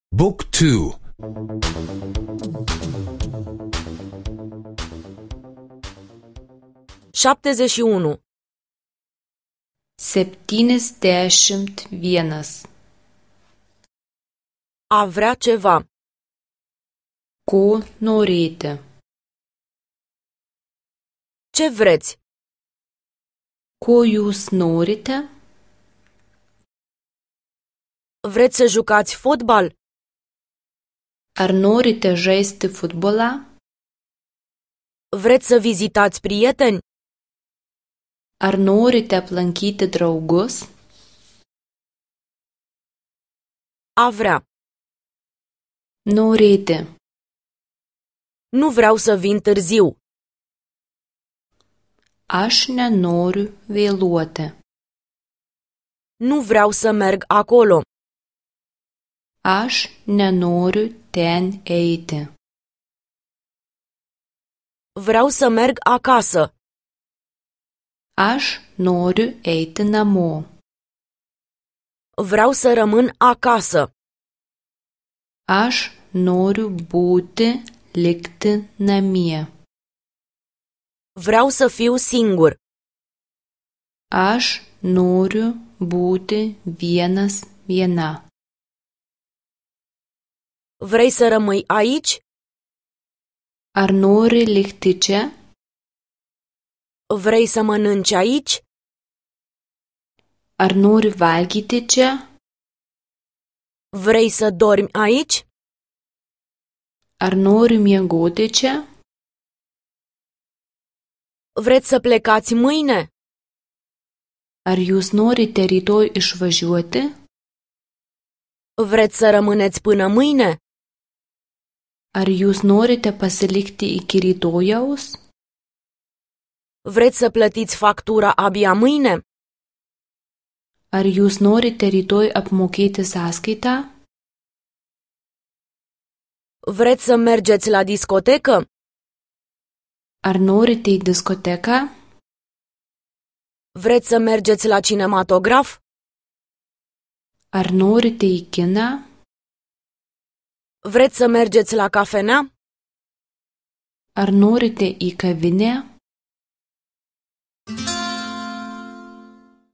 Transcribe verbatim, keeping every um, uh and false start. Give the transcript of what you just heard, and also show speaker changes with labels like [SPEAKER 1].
[SPEAKER 1] Book two.
[SPEAKER 2] șaptezeci și unu.
[SPEAKER 3] septyniasdešimt vienas.
[SPEAKER 2] A vrea ceva.
[SPEAKER 3] Ko norėti?
[SPEAKER 2] Ce vreți?
[SPEAKER 3] Ko jūs norite?
[SPEAKER 2] Vreți să jucați fotbal?
[SPEAKER 3] Ar norite žaisti futbolą?
[SPEAKER 2] Vreți să vizitați prieteni?
[SPEAKER 3] Ar norite aplankyti draugus?
[SPEAKER 2] A vrea.
[SPEAKER 3] Norėti.
[SPEAKER 2] Nu vreau să vin târziu.
[SPEAKER 3] Aš nenoriu vėluoti.
[SPEAKER 2] Nu vreau să merg acolo.
[SPEAKER 3] Aš nenoriu ten eiti.
[SPEAKER 2] Vreau să merg acasă.
[SPEAKER 3] Aš noriu eiti namo.
[SPEAKER 2] Vreau să rămân acasă.
[SPEAKER 3] Aš noriu būti likti namie.
[SPEAKER 2] Vreau să fiu singur.
[SPEAKER 3] Aš noriu būti vienas viena.
[SPEAKER 2] Vrei să rămâi aici?
[SPEAKER 3] Ar nori likti čia?
[SPEAKER 2] Vrei să mănânci aici?
[SPEAKER 3] Ar nori valgyti čia?
[SPEAKER 2] Vrei să dormi aici?
[SPEAKER 3] Ar nori miegoti čia?
[SPEAKER 2] Vreți să plecați mâine?
[SPEAKER 3] Ar jūs norite rytoj išvažiuoti?
[SPEAKER 2] Vreți să rămâneți până mâine?
[SPEAKER 3] Ar jūs norite pasilikti iki rytojaus?
[SPEAKER 2] Vreți să plătiți factura abia mâine?
[SPEAKER 3] Ar jūs norite rytoj apmokėti sąskaitą?
[SPEAKER 2] Vreți să mergeți la discotecă?
[SPEAKER 3] Ar norite į diskoteką?
[SPEAKER 2] Vreți să mergeți la cinematograf?
[SPEAKER 3] Ar norite į kiną?
[SPEAKER 2] Vreți să mergeți la cafenea?
[SPEAKER 3] Ar norite į kavinę?